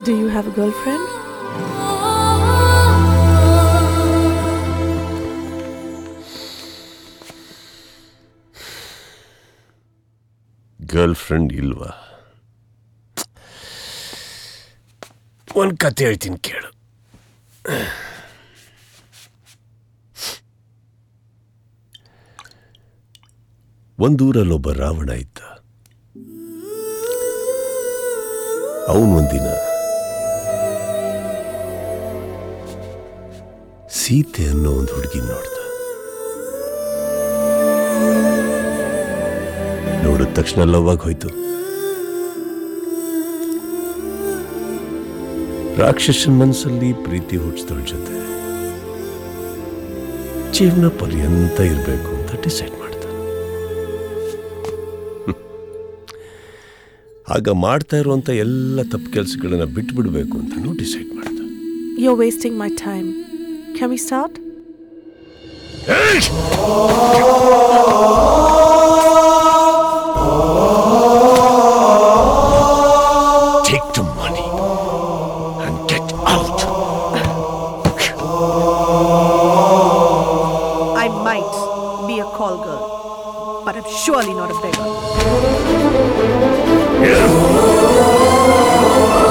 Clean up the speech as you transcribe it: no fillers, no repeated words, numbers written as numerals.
Do you have a girlfriend? Girlfriend ಇಲ್ವಾ? ಒಂದು ಕತೆ ಹೇಳ್ತೀನಿ ಕೇಳು. ಒಂದೂರಲ್ಲೊಬ್ಬ ರಾವಣ ಇದ್ದ. ಅವನೊಂದಿನ ಸೀತೆ ಅನ್ನೋ ಒಂದು ಹುಡುಗಿ ನೋಡ್ದ. ನೋಡಿದ ತಕ್ಷಣ ಲವ್ ಆಗಿ ಹೋಯ್ತು. ರಾಕ್ಷಸನ್ ಮನಸ್ಸಲ್ಲಿ ಪ್ರೀತಿ ಹುಟ್ಟಿದವಳ ಜೊತೆ ಜೀವನ ಪರ್ಯಂತ ಇರಬೇಕು ಅಂತ ಡಿಸೈಡ್ ಮಾಡ್ದ. ಆಗ ಮಾಡ್ತಾ ಇರುವಂತ ಎಲ್ಲ ತಪ್ಪು ಕೆಲಸಗಳನ್ನ ಬಿಟ್ಬಿಡ್ಬೇಕು ಅಂತ ಡಿಸೈಡ್ ಮಾಡ್ದ. You're wasting my time. Can we start? Take the money and get out. I might be a call girl, but I'm surely not a beggar. Yeah.